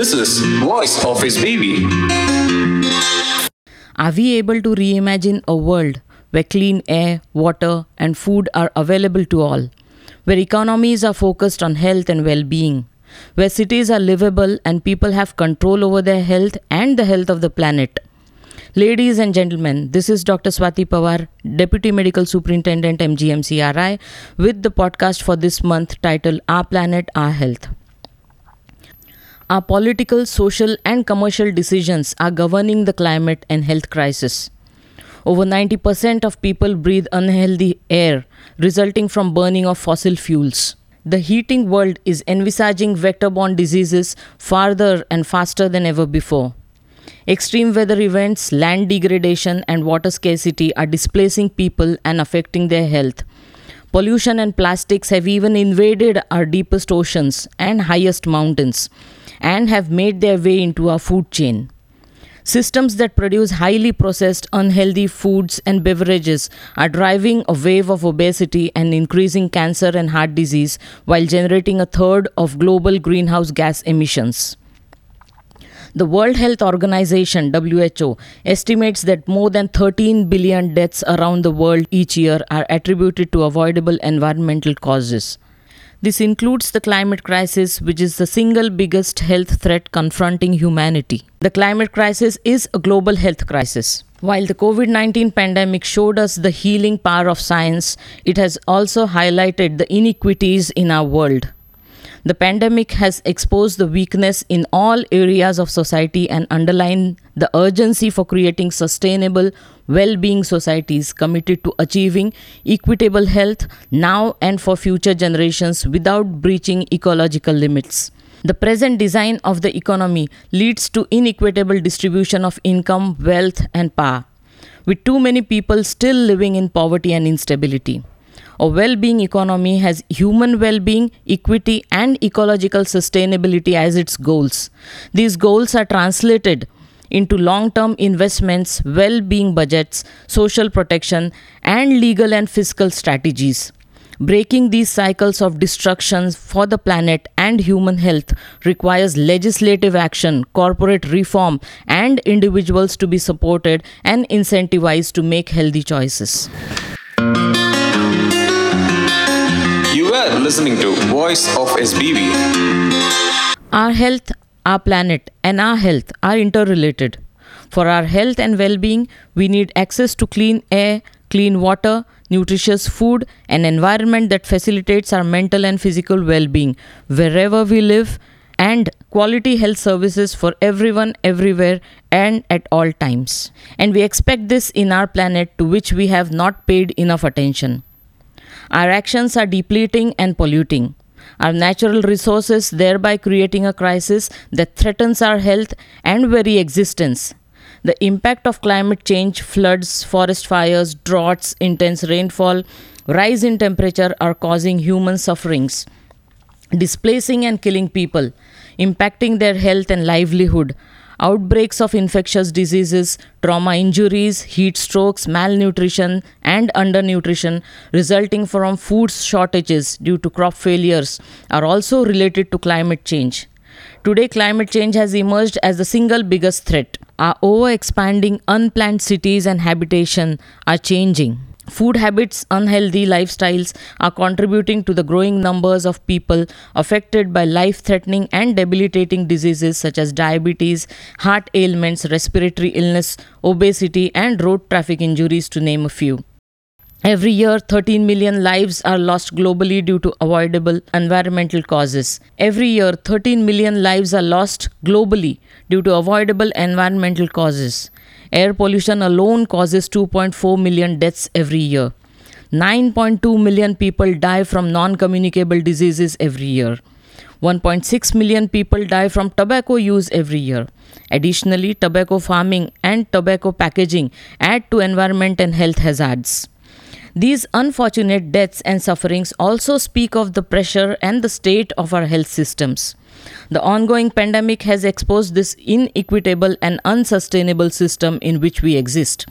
This is Voice of His Baby. Are we able to reimagine a world where clean air, water, and food are available to all? Where economies are focused on health and well being? Where cities are livable and people have control over their health and the health of the planet? Ladies and gentlemen, this is Dr. Swati Pawar, Deputy Medical Superintendent MGMCRI, with the podcast for this month titled Our Planet, Our Health. Our political, social, and commercial decisions are governing the climate and health crisis. Over 90% of people breathe unhealthy air resulting from burning of fossil fuels. The heating world is envisaging vector-borne diseases farther and faster than ever before. Extreme weather events, land degradation, and water scarcity are displacing people and affecting their health. Pollution and plastics have even invaded our deepest oceans and highest mountains and have made their way into our food chain. Systems that produce highly processed, unhealthy foods and beverages are driving a wave of obesity and increasing cancer and heart disease while generating a third of global greenhouse gas emissions. The World Health Organization (WHO) estimates that more than 13 billion deaths around the world each year are attributed to avoidable environmental causes. This includes the climate crisis, which is the single biggest health threat confronting humanity. The climate crisis is a global health crisis. While the COVID-19 pandemic showed us the healing power of science, it has also highlighted the inequities in our world. The pandemic has exposed the weakness in all areas of society and underlined the urgency for creating sustainable, well-being societies committed to achieving equitable health now and for future generations without breaching ecological limits. The present design of the economy leads to inequitable distribution of income, wealth, and power, with too many people still living in poverty and instability. A well-being economy has human well-being, equity, and ecological sustainability as its goals. These goals are translated into long-term investments, well-being budgets, social protection, and legal and fiscal strategies. Breaking these cycles of destruction for the planet and human health requires legislative action, corporate reform, and individuals to be supported and incentivized to make healthy choices. You are listening to Voice of SBV. Our health, our planet, and our health are interrelated. For our health and well-being, we need access to clean air, clean water, nutritious food, and environment that facilitates our mental and physical well-being wherever we live, and quality health services for everyone, everywhere, and at all times. And we expect this in our planet, to which we have not paid enough attention. Our actions are depleting and polluting our natural resources, thereby creating a crisis that threatens our health and very existence. The impact of climate change, floods, forest fires, droughts, intense rainfall, rise in temperature are causing human sufferings, displacing and killing people, impacting their health and livelihood. Outbreaks of infectious diseases, trauma injuries, heat strokes, malnutrition, and undernutrition resulting from food shortages due to crop failures are also related to climate change. Today, climate change has emerged as the single biggest threat. Our over-expanding unplanned cities and habitation are changing. Food habits, unhealthy lifestyles are contributing to the growing numbers of people affected by life-threatening and debilitating diseases such as diabetes, heart ailments, respiratory illness, obesity, and road traffic injuries, to name a few. Every year, 13 million lives are lost globally due to avoidable environmental causes. Every year, 13 million lives are lost globally due to avoidable environmental causes. Air pollution alone causes 2.4 million deaths every year. 9.2 million people die from non-communicable diseases every year. 1.6 million people die from tobacco use every year. Additionally, tobacco farming and tobacco packaging add to environment and health hazards. These unfortunate deaths and sufferings also speak of the pressure and the state of our health systems. The ongoing pandemic has exposed this inequitable and unsustainable system in which we exist.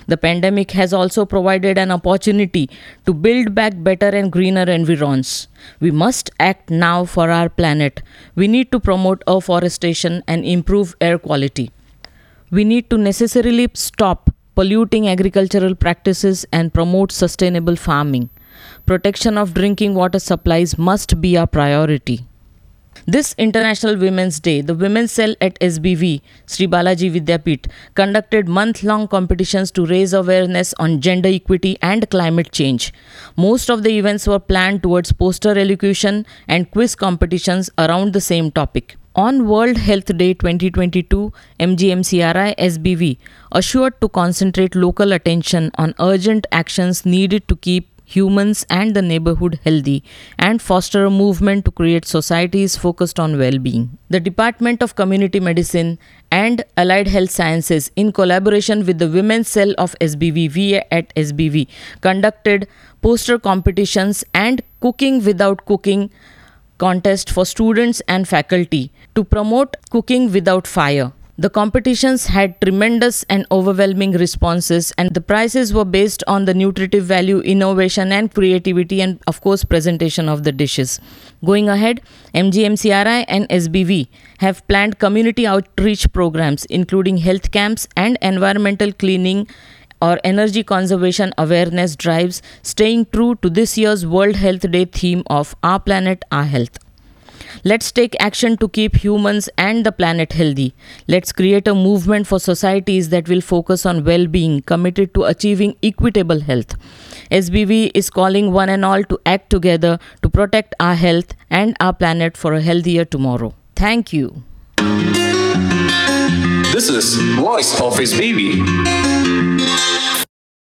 The pandemic has also provided an opportunity to build back better and greener environs. We must act now for our planet. We need to promote afforestation and improve air quality. We need to necessarily stop polluting agricultural practices and promote sustainable farming. Protection of drinking water supplies must be our priority. This International Women's Day, the Women's Cell at SBV, Sri Balaji Vidyapith, conducted month-long competitions to raise awareness on gender equity and climate change. Most of the events were planned towards poster elocution and quiz competitions around the same topic. On World Health Day 2022, MGMCRI SBV assured to concentrate local attention on urgent actions needed to keep humans and the neighborhood healthy and foster a movement to create societies focused on well-being. The Department of Community Medicine and Allied Health Sciences, in collaboration with the Women's Cell of SBV VA at SBV, conducted poster competitions and cooking without cooking contest for students and faculty to promote cooking without fire. The competitions had tremendous and overwhelming responses, and the prizes were based on the nutritive value, innovation and creativity, and of course presentation of the dishes. Going ahead, MGMCRI and SBV have planned community outreach programs including health camps and environmental cleaning or energy conservation awareness drives, staying true to this year's World Health Day theme of Our Planet, Our Health. Let's take action to keep humans and the planet healthy. Let's create a movement for societies that will focus on well-being, committed to achieving equitable health. SBV is calling one and all to act together to protect our health and our planet for a healthier tomorrow. Thank you. This is Voice of His Baby.